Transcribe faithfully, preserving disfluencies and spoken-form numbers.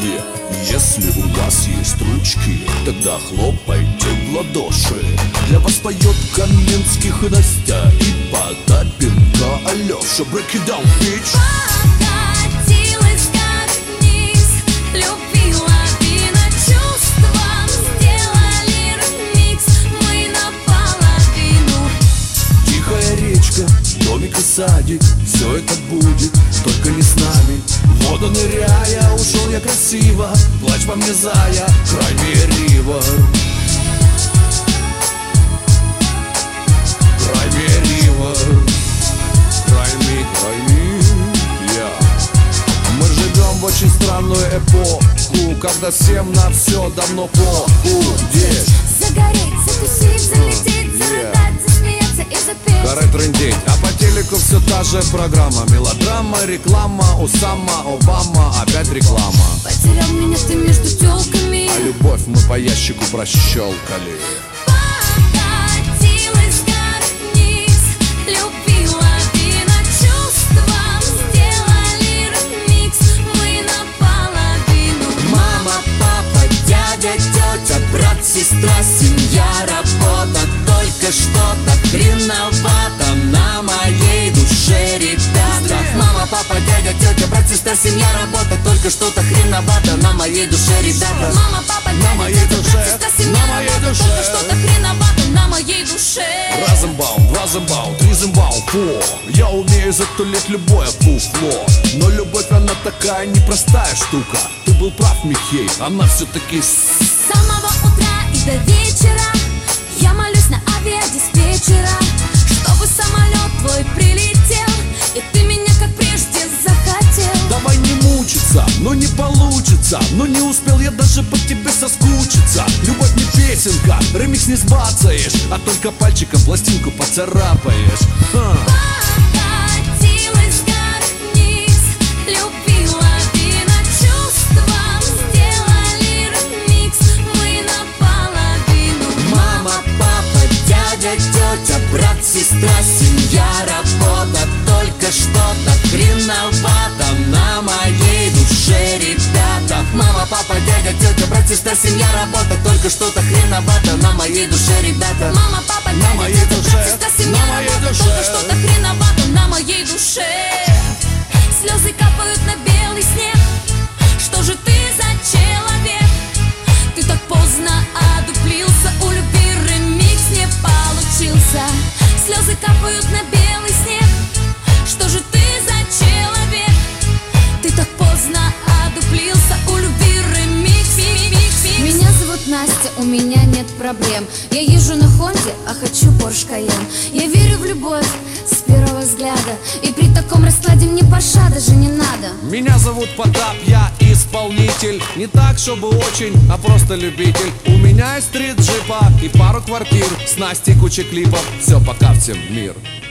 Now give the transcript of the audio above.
себе. Если у вас есть ручки, тогда хлопайте в ладоши. Для вас поет Каменских Настя и Потапенко Алеша. Break it down, bitch. Покатилась как вниз, любила вина чувством, сделали ремикс, мы наполовину. Тихая речка, домик и садик, все это будет, только не с нами. В воду ныряя, ушел я красиво, плачь по мне, зая, край me river. Край me river. Край me, край me, yeah. Мы живем в очень странную эпоху, когда всем на все давно похудеть. Загореть, закусить, залететь, зарыдать, засмеяться и запеть. Пора трындеть, а по телеку все та же программа. Мелодрама, реклама, Усама, Обама, опять реклама. Потерял меня ты между тёлками, А любовь мы по ящику прощелкали. покатилась как вниз, любила вина чувством, сделали ремикс, мы наполовину. Мама, папа, дядя, тетя, брат, сестра, семья, работа. Только что-то хреновато на моей душе, ребята. Мама, папа, дядя, тетя, брат, сестра, семья, работа. Только что-то хреновато на моей душе, ребята. Мама, папа, На дядя, моей тетя, душе, брат, сестра, семья, на моей работа. душе. Только что-то хреновато на моей душе. Разомбаум, два зомбаум, три зомбаум, фу. Я умею затулить любое фуфло. Но любовь, она такая непростая штука. Ты был прав, Михей, она все-таки с... С самого утра и до вечера я молюсь на авиадиспетчера, чтобы самолет твой прилетел, и ты меня как прежде захотел. Давай не мучиться, но не получится. Но не успел я даже по тебе соскучиться. Любовь не песенка, ремикс не сбацаешь, а только пальчиком пластинку поцарапаешь. Ха. Покатилась как вниз, любила вина чувством, сделали ремикс, мы наполовину. Мама, папа, дядя, тетя, брат, сестра, семья, работа. Только что-то хреновато на моей душе, ребята. Мама, папа, дядя, тетя, брат, сестра, семья, работа. Только что-то хреновато на моей душе, ребята. Мама, папа, На дядя, моей тетя, душе, брат, сестра, семья, на моей работа. душе. Только что-то хреновато на моей душе. Слезы капают на белый снег. Что же ты за человек? Ты так поздно одуплился, у любви ремикс не получился. Слезы капают на белый снег. Что же ты за человек? Ты так поздно одуплился, у любви ремикс. Меня зовут Настя, у меня нет проблем. Я езжу на Хонде, а хочу Порш Кайен. Я верю в любовь с первого взгляда, и при таком раскладе мне паша даже не надо. Меня зовут Потап, я исполнитель. Не так, чтобы очень, а просто любитель. У меня есть три джипа и пару квартир. С Настей куча клипов. Все, пока, всем мир.